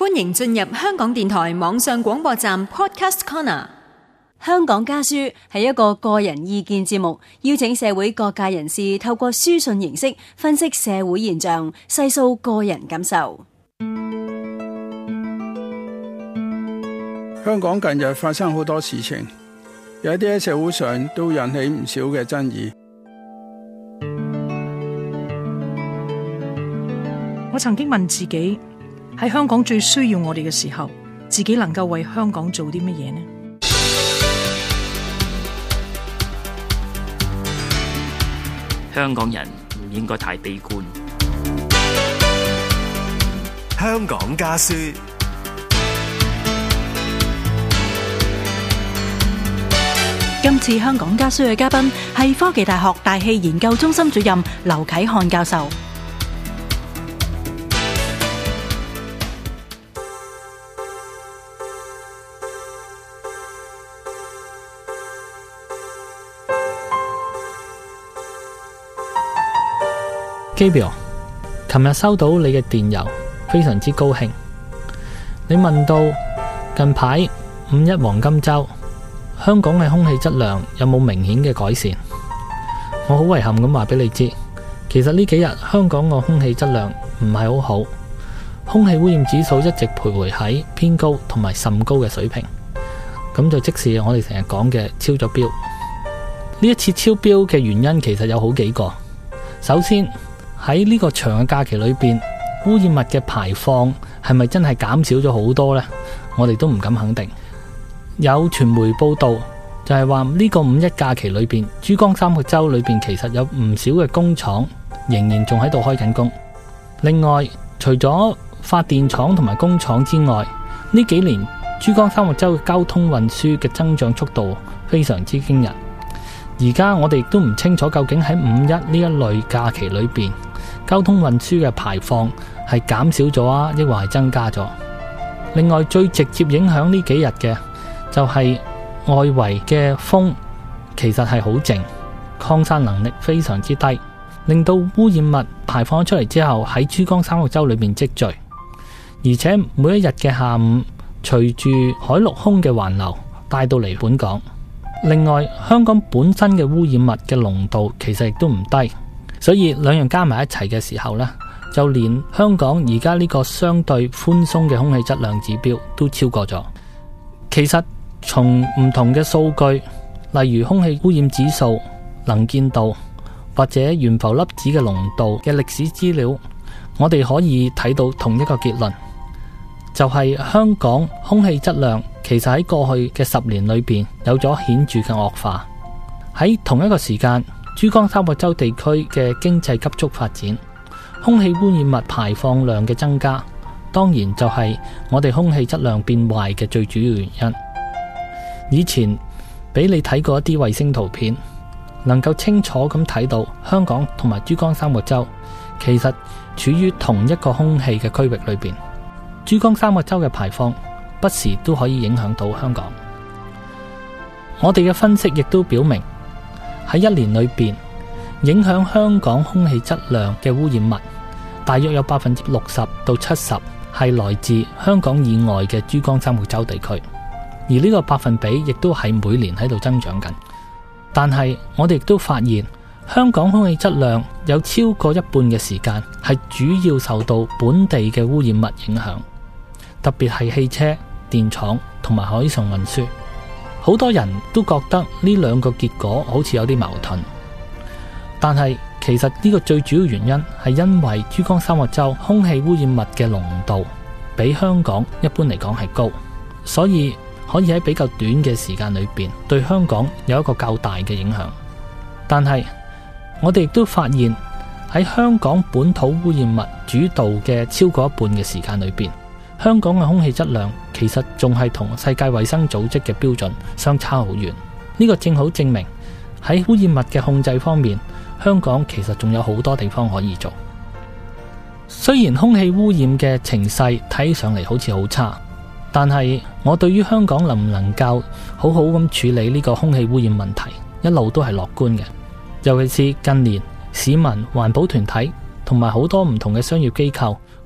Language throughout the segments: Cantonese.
歡迎進入香港電台網上廣播站 Podcast Corner。 香港家書係一個個人意見節目，邀請社會各界人士透過書信形式分析社會現象，細數個人感受。 香港近日發生好多事情，有啲喺社會上都引起唔少嘅爭議。 我曾經問自己，喺香港最需要我哋嘅時候，自己能夠為香港做啲乜嘢呢？ 香港人唔應該太悲觀。 香港家書。 今次香港家書嘅嘉賓係科技大學大氣研究中心主任劉啟漢教授。 Gabriel， 琴日收到你嘅電郵，非常之高興。你問到近排五一黃金週，香港嘅空氣質量有冇明顯嘅改善？我好遺憾咁話俾你知，其實呢幾日香港個空氣質量唔係好好，空氣污染指數一直徘徊喺偏高同埋甚高嘅水平，咁就即是我哋成日講嘅超咗標。呢一次超標嘅原因其實有好幾個。首先，喺呢個長嘅假期裏邊，污染物嘅排放係咪真係減少咗好多呢？我哋都唔敢肯定。有傳媒報道就係話呢個五一假期裏邊，珠江三角洲裏邊其實有唔少嘅工廠仍然仲喺度開緊工。另外，除咗發電廠同埋工廠之外，呢幾年珠江三角洲嘅交通運輸嘅增長速度非常之驚人。而家我哋亦都唔清楚究竟喺五一呢一類假期裏邊，交通運輸嘅排放係減少咗啊，抑或係增加咗？另外，最直接影響呢幾日嘅就係外圍嘅風其實係好靜，擴散能力非常之低，令到污染物排放咗出嚟之後喺珠江三角洲裏面積聚，而且每一日嘅下午隨住海陸空嘅環流帶到嚟本港。另外，香港本身嘅污染物嘅濃度其實亦都唔低，所以兩樣加埋一齊嘅時候呢，就連香港而家呢個相對寬鬆嘅空氣質量指標都超過咗。其實從唔同嘅數據，例如空氣污染指數、能見度或者懸浮粒子嘅濃度嘅歷史資料，我哋可以睇到同一個結論，就係香港空氣質量其實喺過去嘅10年裏邊有咗顯著嘅惡化。喺同一個時間，珠江三角洲地區嘅經濟急速發展，空氣污染物排放量嘅增加，當然就係我哋空氣質量變壞嘅最主要原因。以前俾你睇過一啲衛星圖片，能夠清楚咁睇到香港同埋珠江三角洲其實處於同一個空氣嘅區域裏邊。珠江三角洲嘅排放不時都可以影響到香港。我哋嘅分析亦都表明，喺一年裏邊影響香港空氣質量嘅污染物大約有60%到70%係來自香港以外嘅珠江三角洲地區，而呢個百分比亦都係每年喺度增長緊。但係我哋亦都發現，香港空氣質量有超過一半嘅時間係主要受到本地嘅污染物影響，特別係汽車、電廠同埋海上運輸。好多人都覺得呢兩個結果好似有啲矛盾，但係其實呢個最主要原因係因為珠江三角洲空氣污染物嘅濃度比香港一般嚟講係高，所以可以喺比較短嘅時間裏邊對香港有一個較大嘅影響。但係我哋亦都發現喺香港本土污染物主導嘅超過一半嘅時間裏邊，香港嘅空氣質量其實仲係同世界衛生組織嘅標準相差好遠。呢個正好證明喺污染物嘅控制方面，香港其實仲有好多地方可以做。雖然空氣污染嘅情勢睇上嚟好似好差，但係我對於香港能唔能夠好好咁處理呢個空氣污染問題，一路都係樂觀嘅。尤其是近年市民、環保團體同埋好多唔同嘅商業機構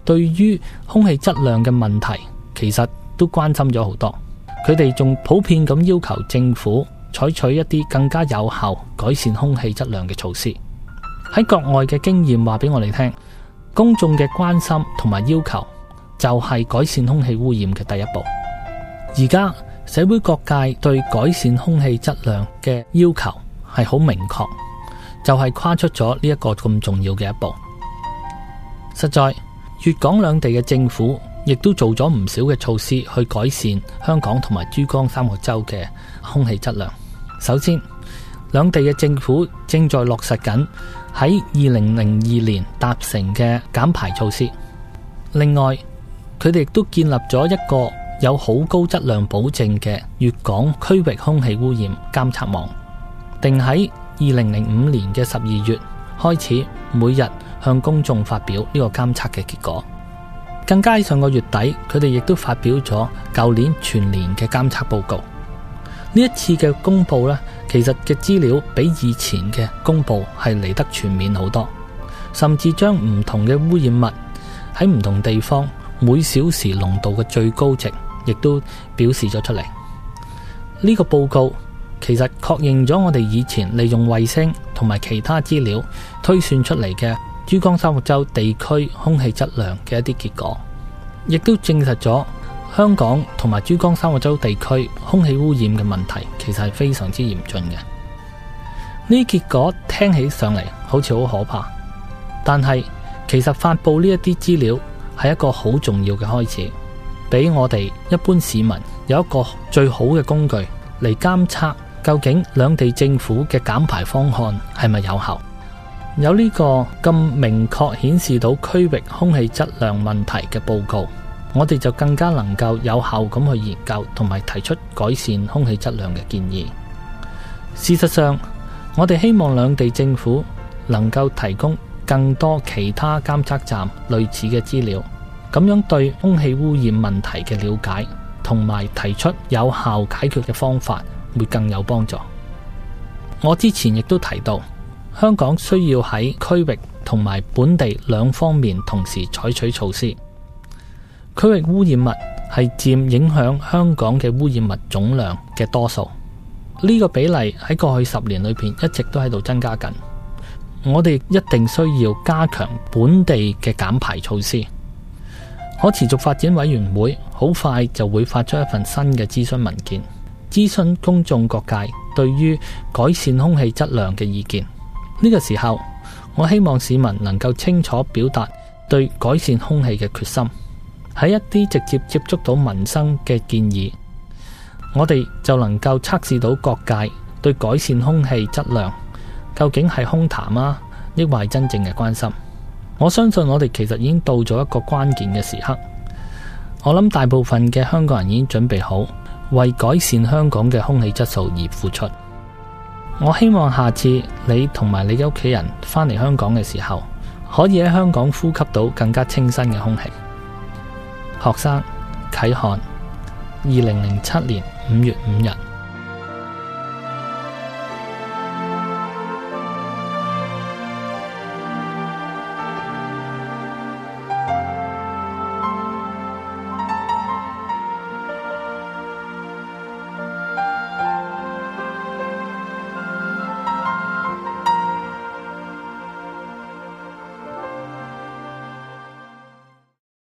對於空氣質量嘅問題其實都關心咗好多。佢哋仲普遍咁要求政府採取一啲更加有效改善空氣質量嘅措施。喺國外嘅經驗話俾我哋聽，公眾嘅關心同埋要求就係改善空氣污染嘅第一步。而家社會各界對改善空氣質量嘅要求係好明確，就係跨出咗呢一個咁重要嘅一步。實在粵港兩地嘅政府亦都做咗唔少嘅措施去改善香港同埋珠江三角洲嘅空氣質量。首先，兩地嘅政府正在落實緊喺2002年達成嘅減排措施。另外，佢哋亦都建立咗一個有好高質量保證嘅粵港區域空氣污染監測網，定喺2005年嘅12月開始每日向公眾發表呢個監測嘅結果。更加上個月底，佢哋亦都發表咗舊年全年嘅監測報告。呢一次嘅公布呢，其實嘅資料比以前嘅公布係嚟得全面好多，甚至將唔同嘅污染物喺唔同地方每小時濃度嘅最高值亦都表示咗出嚟。呢個報告其實確認咗我哋以前利用衛星同埋其他資料推算出嚟嘅珠江三角洲地區空氣質量嘅一啲結果，亦都證實咗香港同埋珠江三角洲地區空氣污染嘅問題其實係非常之嚴峻嘅。呢啲結果聽起上嚟好似好可怕，但係其實發布呢一啲資料係一個好重要嘅開始，俾我哋一般市民有一個最好嘅工具嚟監測究竟兩地政府嘅減排方案係咪有效。有呢個咁明確顯示到區域空氣質量問題嘅報告，我哋就更加能夠有效咁去研究同埋提出改善空氣質量嘅建議。事實上，我哋希望兩地政府能夠提供更多其他監測站類似嘅資料，咁樣對空氣污染問題嘅了解同埋提出有效解決嘅方法會更有幫助。我之前亦都提到，香港需要喺區域同埋本地兩方面同時採取措施。區域污染物係佔影響香港嘅污染物總量嘅多數，呢個比例喺過去10年裏邊一直都喺度增加緊。我哋一定需要加強本地嘅減排措施。可持續發展委員會好快就會發出一份新嘅諮詢文件，諮詢公眾各界對於改善空氣質量嘅意見。呢個時候，我希望市民能夠清楚表達對改善空氣嘅決心。喺一啲直接接觸到民生嘅建議，我哋就能夠測試到各界對改善空氣質量究竟係空談啊，抑或係真正嘅關心。我相信我哋其實已經到咗一個關鍵嘅時刻。我諗大部分嘅香港人已經準備好為改善香港嘅空氣質素而付出。我希望下次你同埋你嘅屋企人返嚟香港嘅時候，可以喺香港呼吸到更加清新嘅空氣。學生啟漢，2007年5月5日。